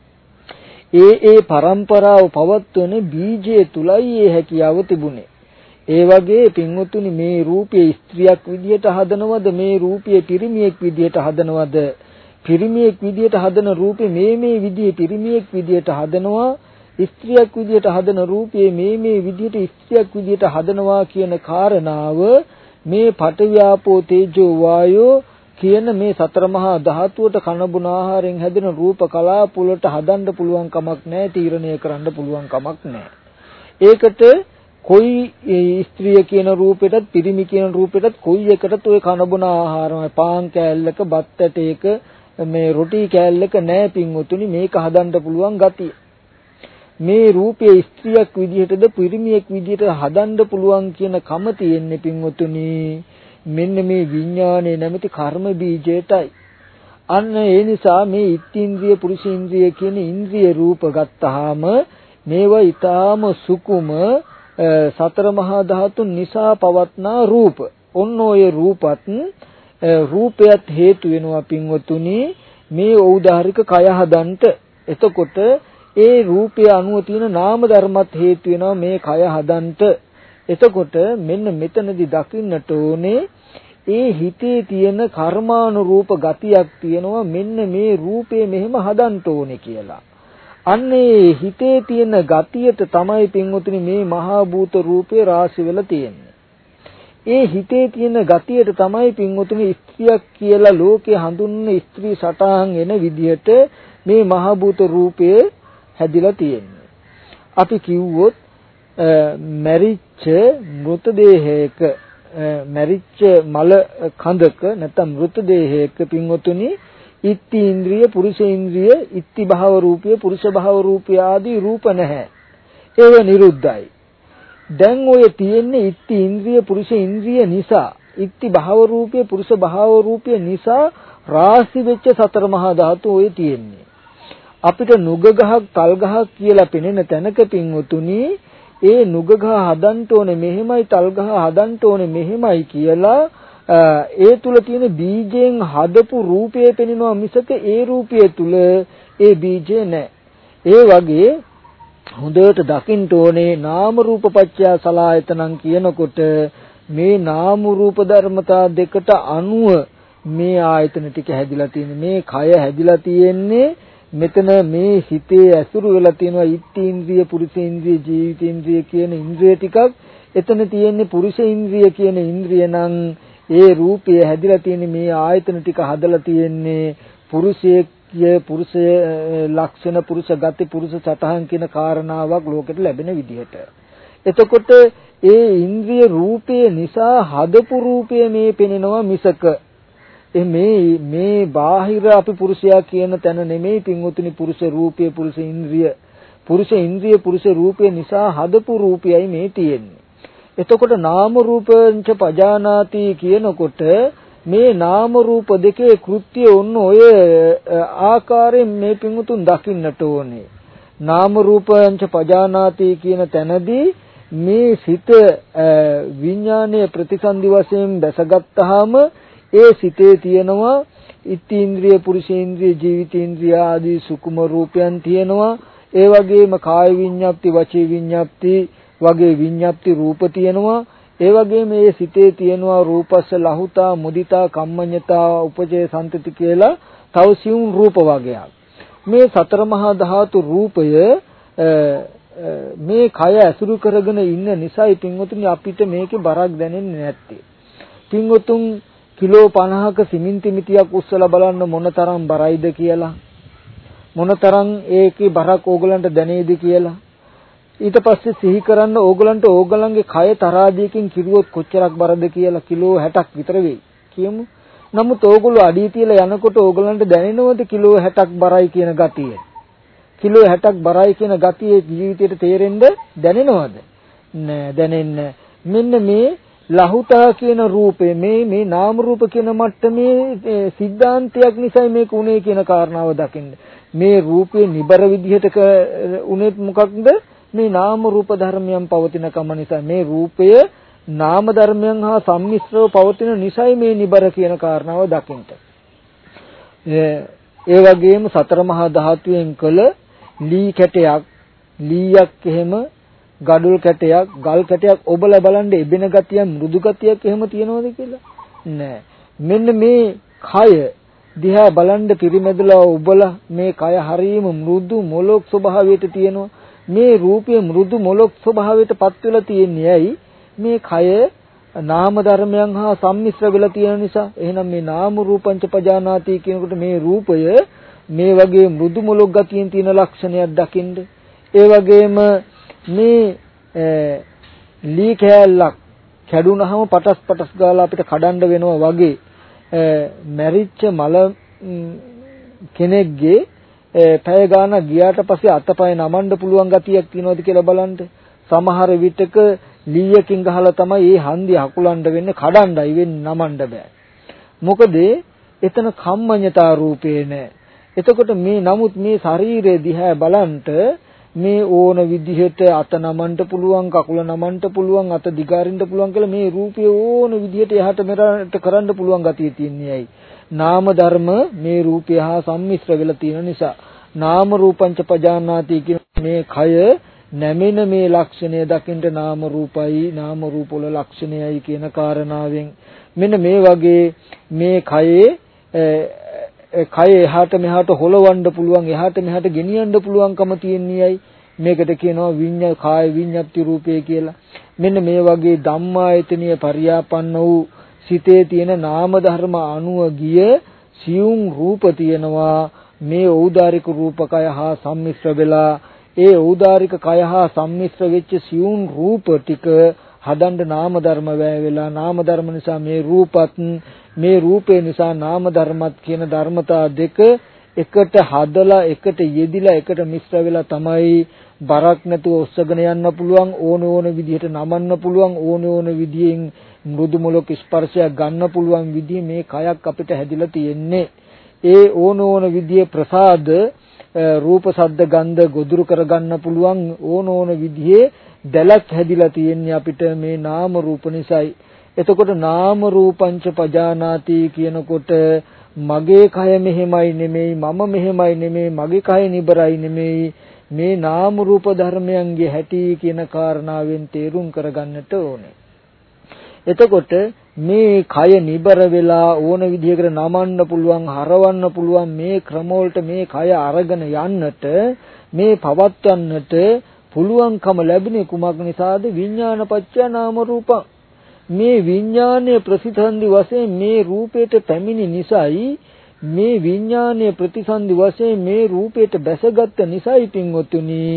ඒ ඒ પરම්පරාව පවත්වන බීජය තුලයි මේ හැකියාව තිබුණේ. ඒ වගේ පින්වතුනි මේ රූපය ස්ත්‍රියක් විදියට හදනවද මේ රූපය පිරිමියෙක් විදියට හදනවද පිරිමියෙක් විදියට හදන රූපේ මේ මේ විදියේ පිරිමියෙක් විදියට හදනවා ස්ත්‍රියක් විදියට හදන රූපේ මේ මේ විදියට ස්ත්‍රියක් විදියට හදනවා කියන කාරණාව මේ පඨවි තේජෝ වායෝ කියන මේ සතර මහා ධාතුවට කන බොන ආහාරයෙන් හැදෙන රූප කලාප වලට හදන්න පුළුවන් කමක් නැහැ තීරණය කරන්න පුළුවන් කමක් නැහැ. ඒකට කොයි ස්ත්‍රිය කියන රූපෙටත් පිරිමි කියන රූපෙටත් කොයි එකටත් ඔය කන බොන ආහාරමයි පාන් කෑල්ලක බත් ඇටයක මේ රොටි කෑල්ලක නෑ පින්වතුනි මේක හදන්න පුළුවන් ගතිය. මේ රූපයේ ස්ත්‍රියක් විදිහටද පිරිමියෙක් විදිහට හදන්න පුළුවන් කියන කම තියෙන්නේ පින්වතුනි මෙන්න මේ විඥානයේ නැමැති කර්ම බීජයටයි. අන්න ඒ නිසා මේ ඉත්ත්‍ින්ද්‍රිය පුරුෂේන්ද්‍රිය කියන ඉන්ද්‍රිය රූප ගත්තාම මේවා ඊටාම සුකුම සතර මහා ධාතුන් නිසා පවත්නා රූප. ඔන්න ඔය රූපත් රූපයත් හේතු වෙනවා පින්වතුනි මේ ඖදාරික කය හදන්ට. එතකොට ඒ රූපය අනුව තියෙන නාම ධර්මත් හේතු වෙනවා මේ කය හදන්ට. එතකොට මෙන්න මෙතනදී දකින්නට ඕනේ ඒ හිතේ තියෙන කර්මානුරූප ගතියක් තියෙනවා මෙන්න මේ රූපේ මෙහෙම හදන්න ඕනේ කියලා. අන්නේ හිතේ තියෙන ගතියට තමයි පින්වතුනි මේ මහා භූත රූපේ රාශි වෙලා තියෙන්නේ. ඒ හිතේ තියෙන ගතියට තමයි පින්වතුනි ස්ත්‍රියක් කියලා ලෝකේ හඳුන්වන ස්ත්‍රී සටහන් එන විදිහට මේ මහා භූත රූපය හැදිලා තියෙන්නේ. අපි කිව්වොත් මැරිච්ච මෘතදේහයක මැරිච්ච මල කඳක නැත්නම් මෘතදේහයක පින්වතුනි ඉත්ති ඉන්ද්‍රිය පුරුෂ ඉන්ද්‍රිය ඉත්ති භාව රූපය පුරුෂ භාව රූපය ආදී රූප නැහැ. ඒව නිරුද්ධයි. දැන් ඔය තියෙන්නේ ඉත්ති ඉන්ද්‍රිය පුරුෂ ඉන්ද්‍රිය නිසා ඉත්ති භාව රූපය පුරුෂ භාව රූපය නිසා රාශි වෙච්ච සතර මහා ධාතු ඔය තියෙන්නේ. අපිට නුග ගහක් තල් ගහක් කියලා පෙනෙන තැනක පින්වතුනි ඒ නුග ගහ හදන්න ඕනේ මෙහෙමයි තල් ගහ හදන්න ඕනේ මෙහෙමයි කියලා ඒ තුල තියෙන බීජයෙන් හදපු රූපය පෙනෙනවා මිසක ඒ රූපය තුල ඒ බීජය නැහැ. ඒ වගේ හොඳට දකින්න ඕනේ නාම රූප පත්‍ය සලආයතනං කියනකොට මේ නාම රූප ධර්මතා දෙකට අනුව මේ ආයතන ටික හැදිලා තියෙන්නේ මේ කය හැදිලා තියෙන්නේ මෙතන මේ හිතේ ඇසුරු වෙලා තියෙනවා ඉත්ත්‍ින්ද්‍රිය පුරුෂේන්ද්‍රිය ජීවිතේන්ද්‍රිය කියන ඉන්ද්‍රිය ටිකක් එතන තියෙන්නේ පුරුෂේන්ද්‍රිය කියන ඉන්ද්‍රිය නම් ඒ රූපය හැදිලා තියෙන්නේ මේ ආයතන ටික හදලා තියෙන්නේ පුරුෂයේ පුරුෂය ලක්ෂණ පුරුෂ ගති පුරුෂ සතහන් කියන කාරණාවක් ලෝකෙට ලැබෙන විදිහට. එතකොට ඒ ඉන්ද්‍රිය රූපය නිසා හදපු රූපය මේ පෙනෙනවා මිසක මේ මේ බාහිර අපි පුරුෂයා කියන තැන නෙමෙයි පින්වතුනි පුරුෂ රූපය පුරුෂ ඉන්ද්‍රිය පුරුෂ ඉන්ද්‍රිය පුරුෂ රූපය නිසා හදපු රූපයයි මේ තියෙන්නේ. එතකොට නාම රූපංච පජානාති කියනකොට මේ නාම රූප දෙකේ කෘත්‍ය ඔන්න ඔය ආකාරයෙන් මේ පින්වතුන් දකින්නට ඕනේ. නාම රූපංච පජානාති කියන තැනදී මේ සිත විඥානයේ ප්‍රතිසන්දි වශයෙන් දැසගත්තාම ඒ සිතේ තියෙනවා ඉත්තේන්ද්‍රිය පුරුෂේන්ද්‍රිය ජීවිතේන්ද්‍රිය ආදී සුකුම රූපයන් තියෙනවා. ඒ වගේම කාය විඤ්ඤාප්ති වචී විඤ්ඤාප්ති වගේ විඤ්ඤාප්ති රූප තියෙනවා. ඒ වගේම මේ සිතේ තියෙනවා රූපස්ස ලහුතා මුදිතා කම්මඤ්ඤතා උපජේ සම්තති කියලා තව සියුම් රූප වර්ගයක්. මේ සතර මහා ධාතු රූපය මේ කය ඇසුරු කරගෙන ඉන්න නිසායි පින්වතුනි අපිට මේකේ බරක් දැනෙන්නේ නැත්තේ. පින්වතුන් කිලෝ පනහක සිමෙන්ති මිටියක් උස්සලා බලන්න මොනතරම් බරයිද කියලා. මොනතරම් ඒකේ බරක් ඕගලන්ට දැනේද කියලා. ඊට පස්සේ සිහි කරන්න ඕගලන්ට ඕගලන්ගේ කය තරාදියකින් කිරුවොත් කොච්චරක් බරද කියලා කිලෝ හැටක් විතර වෙයි කියමු. නමුත් ඕගොල්ලෝ අඩිය තියලා යනකොට ඕගලන්ට දැනෙනවද කිලෝ හැටක් බරයි කියන ගතිය? කිලෝ හැටක් බරයි කියන ගතිය ජීවිතේට තේරෙන්න දැනෙනවද? නෑ දැනෙන්නේ. මෙන්න මේ ලහුතා කියන රූපේ මේ මේ නාම රූප කියන මට්ටමේ සිද්ධාන්තයක් නිසා මේක උනේ කියන කාරණාව දකින්න. මේ රූපේ නිබර විදිහට උනේත් මොකක්ද? මේ නාම රූප ධර්මයන් පවතින කම නිසා මේ රූපය නාම ධර්මයන් හා සම්මිශ්‍රව පවතින නිසායි මේ නිබර කියන කාරණාව දකින්න. ඒ වගේම සතර මහා ධාතුයෙන් කළ ලී කැටයක් ලීයක් එහෙම ගඩොල් කැටයක් ගල් කැටයක් ඔබලා බලන්න එබෙන ගතියක් මෘදු ගතියක් එහෙම තියනවද කියලා නෑ. මෙන්න මේ කය දිහා බලන්න පිරිමැදලා ඔබලා මේ කය හරීම මෘදු මොලොක් ස්වභාවයට තියෙනවා. මේ රූපය මෘදු මොලොක් ස්වභාවයට පත් වෙලා තියෙන්නේ ඇයි? මේ කය නාම ධර්මයන් හා සම්මිශ්‍ර වෙලා තියෙන නිසා. එහෙනම් මේ නාම රූපංච පජානාති කියනකොට මේ රූපය මේ වගේ මෘදු මොලොක් ගතියෙන් තියෙන ලක්ෂණයක් දකින්න. ඒ වගේම මේ ලී කෑල්ලක් කැඩුනහම පටස් පටස් ගාලා අපිට කඩන්න වෙනවා වගේ මැරිච්ච මල කෙනෙක්ගේ පැය ගාන ගියාට පස්සේ අතපය නමන්න පුළුවන් ගතියක් තියෙනවද කියලා බලන්න. සමහර විටක ලීයකින් ගහලා තමයි මේ හන්දිය හකුලන්න වෙන්නේ, කඩන්නයි වෙන්නේ, නමන්න බෑ. මොකද එතන කම්මඤ්ඤතා රූපේ නෑ. එතකොට මේ නමුත් මේ ශරීරය දිහා බලන්ට මේ ඕන විදිහට අත නමන්න පුළුවන්, කකුල නමන්න පුළුවන්, අත දිගාරින්න පුළුවන් කියලා මේ රූපය ඕන විදිහට එහාට මෙහාට කරන්න පුළුවන් ගතිය තියන්නේ ඇයි? නාම ධර්ම මේ රූපය හා සම්මිශ්‍ර වෙලා තියෙන නිසා. නාම රූපංච පජානාති කියන මේ කය නැමෙන මේ ලක්ෂණය දකින්න නාම රූපයි නාම රූප වල ලක්ෂණයයි කියන කාරණාවෙන් මෙන්න මේ වගේ මේ කයේ කය එහාට මෙහාට හොලවන්න පුළුවන්, එහාට මෙහාට ගෙනියන්න පුළුවන්කම තියෙන්නේයි. මේකට කියනවා විඤ්ඤා කාය විඤ්ඤාප්ති රූපය කියලා. මෙන්න මේ වගේ ධම්මායතනීය පරියාපන්න වූ සිතේ තියෙන නාම ධර්ම අනුව ගිය සියුම් රූප තියෙනවා. මේ ඖදාරික රූපකය හා සම්මිශ්‍ර වෙලා ඒ ඖදාරික කය හා සම්මිශ්‍ර වෙච්ච සියුම් රූප ටික හදන්න නාම ධර්ම වැය වෙලා නාම ධර්ම නිසා මේ රූපත් මේ රූපේ නිසා නාම ධර්මත් කියන ධර්මතා දෙක එකට හදලා එකට යෙදිලා එකට මිශ්‍ර වෙලා තමයි බරක් නැතුව ඔස්සගෙන යන්න පුළුවන්, ඕන ඕන විදිහට නමන්න පුළුවන්, ඕන ඕන විදිහෙන් මෘදු මොලොක් ස්පර්ශයක් ගන්න පුළුවන් විදිහ මේ කයක් අපිට හැදිලා තියෙන්නේ. ඒ ඕන ඕන විදිහේ ප්‍රසාද රූප ශබ්ද ගන්ධ ගොදුරු කරගන්න පුළුවන් ඕන ඕන විදිහේ දැලක් හැදිලා තියෙන්නේ අපිට මේ නාම රූප නිසායි. එතකොට නාම රූපංච පජානාති කියනකොට මගේ කය මෙහෙමයි නෙමෙයි, මම මෙහෙමයි නෙමෙයි, මගේ කය නිබරයි නෙමෙයි, මේ නාම රූප ධර්මයන්ගේ හැටි කියන කාරණාවෙන් තේරුම් කරගන්නට ඕනේ. එතකොට මේ කය නිබර වෙලා ඕන විදිහකට නමන්න පුළුවන්, හරවන්න පුළුවන් මේ ක්‍රම වලට මේ කය අරගෙන යන්නට, මේ පවත්වන්නට පුළුවන්කම ලැබුණේ කුමක් නිසාද? විඥානපච්චය නාම රූපං. මේ විඥානයේ ප්‍රතිසන්දි වශයෙන් මේ රූපයට පැමිණි නිසායි, මේ විඥානයේ ප්‍රතිසන්දි වශයෙන් මේ රූපයට බැසගත් නිසායි පින්වතුනි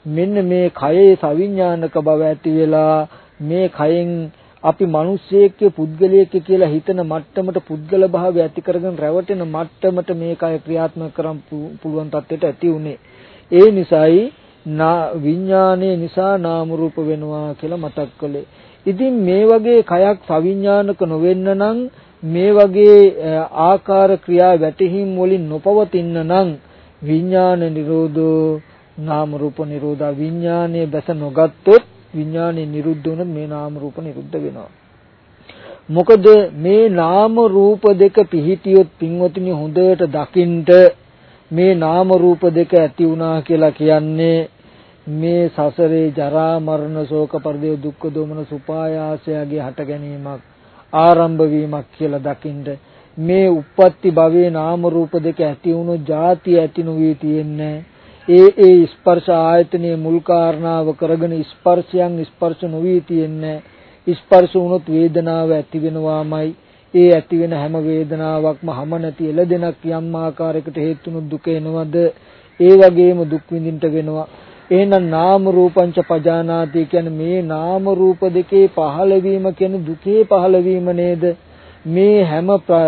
මෙන්න මේ කයේ සවිඥානික බව ඇති වෙලා මේ කයෙන් අපි මිනිස්සෙක් පුද්ගලයෙක් කියලා හිතන මට්ටමට පුද්ගල භාවය ඇති කරගෙන රැවටෙන මට්ටමට මේ කය ක්‍රියාත්මක කරන් පුළුවන් තත්ත්වයට ඇති උනේ. ඒ නිසායි විඥානයේ නිසා නාම රූප වෙනවා කියලා මතක් කළේ. ඉතින් මේ වගේ කයක් සවිඥානික නොවෙන්න නම් මේ වගේ ආකාර ක්‍රියා වැටහීම් වලින් නොපවතින්න නම් විඥාන නිරෝධෝ නාම රූප නිරෝධා විඥානයේ බැස නොගත්තොත් විඥානේ නිරුද්ධ වුණොත් මේ නාම රූප නිරුද්ධ වෙනවා. මොකද මේ නාම රූප දෙක පිහිටියොත් පින්වතුනි හොඳට දකින්ට මේ නාම රූප දෙක ඇති වුණා කියලා කියන්නේ මේ සසරේ ජරා මරණ ශෝක පරිදේ දුක්ඛ දෝමන සුපායාසයගේ හට ගැනීමක් ආරම්භ වීමක් කියලා දකින්ට මේ උප්පත්ති භවයේ නාම රූප දෙක ඇති වුණු ಜಾති ඇති නොවී තියෙන්නේ ඒ ඒ ස්පර්ශ ආයතනයේ මුල් කාරණාව කරගෙන ස්පර්ශයන් ස්පර්ශ නොවී තියෙන්නේ ස්පර්ශ වුණොත් වේදනාව ඇති වෙනවාමයි ඒ ඇති වෙන හැම වේදනාවක්ම හැම නැති එළදෙනක් යම් ආකාරයකට හේතුණු දුක එනවද ඒ වගේම දුක් විඳින්න වෙනවා. එහෙනම් නාම රූපංච පජානාති කියන්නේ මේ නාම රූප දෙකේ පහළවීම කියන්නේ දුකේ පහළවීම නේද? මේ හැම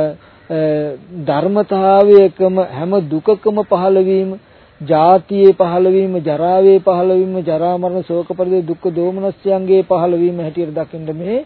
ධර්මතාවයකම හැම දුකකම පහළවීම ජාතියේ පහළවීම ජරාවේ පහළවීම ජරා මරණ ශෝක පරිදේ දුක්ඛ දෝමනස්යන්ගේ පහළවීම හැටියට දකින්න මේ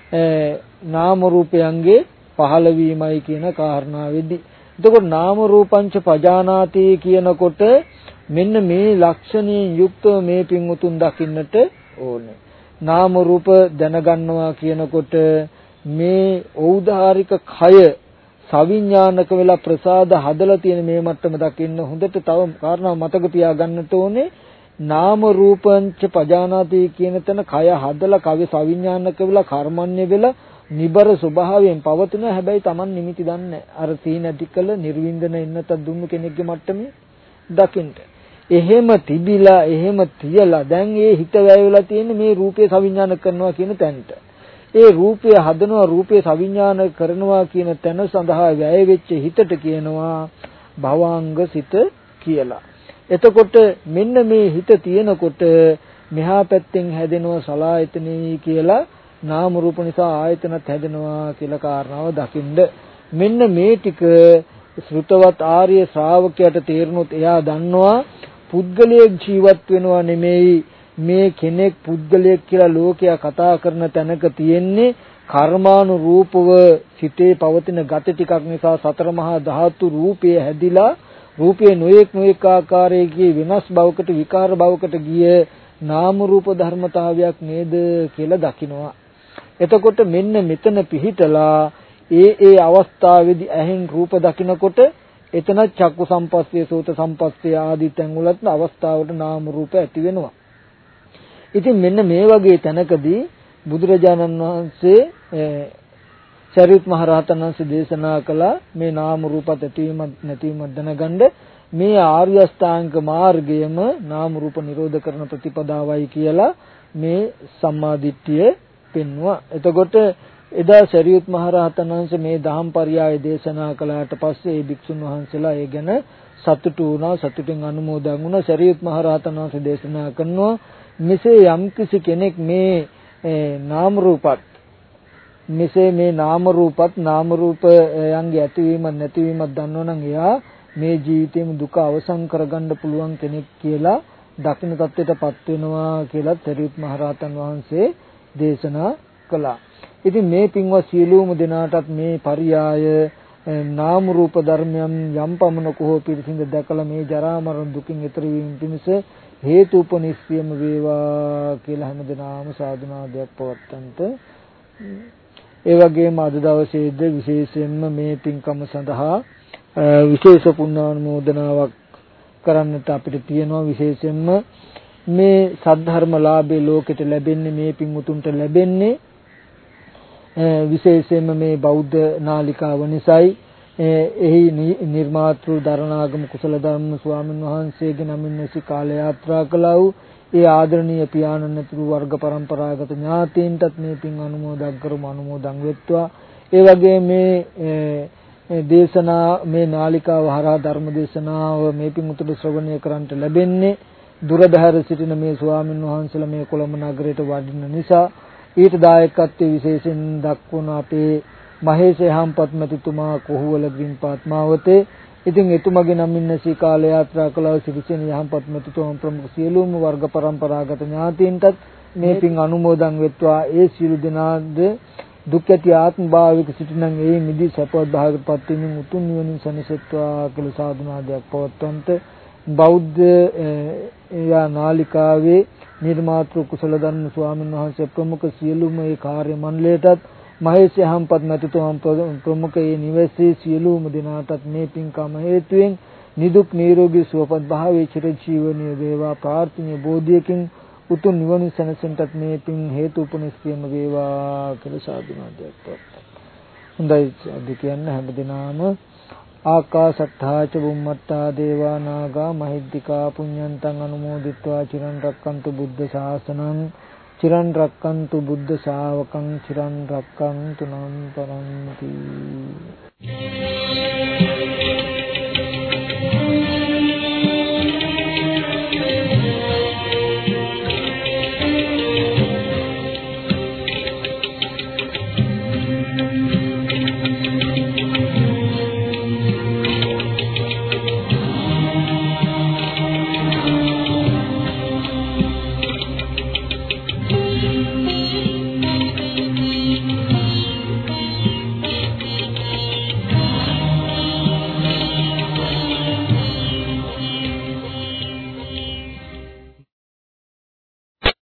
නාම රූපයන්ගේ පහළවීමයි කියන කාරණාවෙදි. එතකොට නාම රූපංච පජානාති කියනකොට මෙන්න මේ ලක්ෂණයෙන් යුක්තව මේ පින්වුතුන් දකින්නට ඕනේ. නාම රූප දැනගන්නවා කියනකොට මේ ඖදාරික කය සවිඥානික වෙලා ප්‍රසාද හදලා තියෙන මේ මට්ටම දකින්න හොඳට තව කාරණා මතක තියාගන්නට ඕනේ. නාම රූපංච පජානාති කියන තැන කය හදලා කවි සවිඥානික වෙලා කර්මන්නේ වෙලා නිබර ස්වභාවයෙන් පවතින හැබැයි Taman නිමිති දන්නේ අර සීන ඇතිකල නිර්වින්දන ඉන්නතත් දුන්නු කෙනෙක්ගේ මට්ටමේ දකින්න. එහෙම තිබිලා එහෙම තියලා දැන් ඒ හිත වැයවිලා තියෙන මේ රූපේ සවිඥානික කරනවා කියන තැනට. ඒ රූපය හදනවා රූපේ සවිඥානික කරනවා කියන තැන සඳහා වැය වෙච්ච හිතට කියනවා භවංග සිත කියලා. එතකොට මෙන්න මේ හිත තියෙනකොට මෙහා පැත්තෙන් හැදෙනවා සලායතනෙයි කියලා නාම රූප නිසා ආයතනත් හැදෙනවා කියලා කාරණාව දකින්න. මෙන්න මේ ටික ශ්‍රුතවත් ආර්ය ශ්‍රාවකයාට තේරුනොත් එයා දන්නවා පුද්ගලයෙක් ජීවත් වෙනවා නෙමෙයි මේ කෙනෙක් පුද්ගලයෙක් කියලා ලෝකයා කතා කරන තැනක තියෙන්නේ කර්මානුරූපව සිතේ පවතින ගති ටිකක් නිසා සතර මහා ධාතු රූපය හැදිලා රූපයේ නොඑක් නොඑක් ආකාරයේ වෙනස් භවකට විකාර භවකට ගිය නාම රූප ධර්මතාවයක් නේද කියලා දකිනවා. එතකොට මෙන්න මෙතන පිහිටලා ඒ ඒ අවස්ථාවේදී ඇහෙන් රූප දකිනකොට එතන චක්කු සම්පස්සේ සෝත සම්පස්සේ ආදී තැන් වලත් අවස්ථාවට නාම රූප ඇති වෙනවා. ඉතින් මෙන්න මේ වගේ තැනකදී බුදුරජාණන් වහන්සේ සරියුත් මහ රහතන් වහන්සේ දේශනා කළ මේ නාම රූපත් ඇතිවීමත් නැතිවීමත් දැනගන්න මේ ආර්ය අෂ්ටාංග මාර්ගයම නාම රූප නිරෝධ කරන ප්‍රතිපදාවයි කියලා මේ සම්මා දිට්ඨිය පෙන්වුවා. එතකොට එදා සරියුත් මහ රහතන් වහන්සේ මේ දහම් පරයය දේශනා කළාට පස්සේ ඒ භික්ෂුන් වහන්සේලා ඒ ගැන සතුටු වුණා. සතුටින් අනුමෝදන් වුණා. සරියුත් මහ රහතන් වහන්සේ දේශනා කරනවා මෙසේ යම්කිසි කෙනෙක් මේ නාම රූපත් මෙසේ මේ නාම රූපත් නාම රූපයන්ගේ ඇතිවීමත් නැතිවීමත් දන්නවනම් එයා මේ ජීවිතේම දුක අවසන් කරගන්න පුළුවන් කෙනෙක් කියලා දකින්න තත්ත්වයටපත් වෙනවා කියලා සරියුත් මහ රහතන් වහන්සේ දේශනා කළා. ඉතින් මේ පින්වත් සියලුම දෙනාටත් මේ පරියාය නාම රූප ධර්මයන් යම් පමණක හෝ පිරිසිඳ දැකලා මේ ජරා මරණ දුකින් ඈතර වීම පිණිස හේතුපනිස්සියම වේවා කියලා හැමදෙනාම සාදුනාදයක් පවත්තන්ට. ඒ වගේම අද දවසේද විශේෂයෙන්ම මේ පින්කම සඳහා විශේෂ පුණ්‍යානුමෝදනාවක් කරන්නට අපිට තියෙනවා. විශේෂයෙන්ම මේ සද්ධර්ම ලාභේ ලෝකෙට ලැබෙන්නේ මේ පින්වුතුන්ට ලැබෙන්නේ විශේෂයෙන්ම මේ බෞද්ධ නාලිකාව නිසායි. එහි නිර්මාතෘ දරණාගම කුසල ධර්ම ස්වාමීන් වහන්සේගේ නමින් නැසි කාල යාත්‍රා කළා වූ ඒ ආදරණීය පියාණන් ඇතුළු වර්ග પરම්පරාගත ඥාතීන්ටත් මේ පින් අනුමෝදන් කරමු අනුමෝදන් වෙත්වා. ඒ වගේ මේ දේශනා මේ නාලිකාව හරහා ධර්ම දේශනාව මේ පින් උතුම් ශ්‍රවණය කරන්ට ලැබෙන්නේ දුර බැහැර සිටින මේ ස්වාමීන් වහන්සේලා මේ කොළඹ නගරයට වඩින නිසා ඊට දායකත්වයේ විශේෂයෙන් දක්වන අපේ මහේෂ හම්පත් මැතිතුමා කොහුවල ග්‍රීන්පාත් මාවතේ. ඉතින් එතුමගේ නම් ඉන්න සී කාල යාත්‍රා කළා සිරිසෙන යහම්පත් මැතිතුමා ප්‍රමුඛ සියලුම වර්ග પરම්පරාගත ඥාතීන්ටත් මේ පින් අනුමෝදන් වෙත්වා. ඒ සියලු දෙනාද දුක් ඇති ආත්ම භාවික සිටිනන් ඒ මිදි සපවත් භාගපත් වෙමින් උතුම් නිවනින් සැනසෙත්වා කියලා සාදුනාදයක් පවත්වන්ට බෞද්ධ යා නාලිකාවේ නිර්මාතෘ කුසල ධර්ම ස්වාමීන් වහන්සේ ප්‍රමුඛ සියලුම ඒ කාර්ය මණ්ඩලයටත් මහේෂ හම්පත් මැතිතුමා ප්‍රමුඛ ඒ නිවසේ සියලුම දෙනාටත් මේ පින්කම හේතුවෙන් නිදුක් නිරෝගී සුවපත් භාවයේ චිරජීවනීය වේවා ප්‍රාර්ථනීය බෝධියකින් උතුම් නිවන සැනසෙන්නටත් මේ පින් හේතු උපනිශ්‍රේම වේවා කියලා සාදුනාදයක් පවත්වනවා. හොඳයි අද කියන්න හැමදිනාම ආකාශත්තා ච බුම්මත්තා දේවා නාග මහිද්దికා පුඤ්ඤන්තං අනුමෝදිත්වා චිරන් රැක්කන්තු බුද්ධ ශාසනං චිරන් රැක්කන්තු බුද්ධ ශාවකං චිරන් රැක්කන්තු නම් පරන්ති.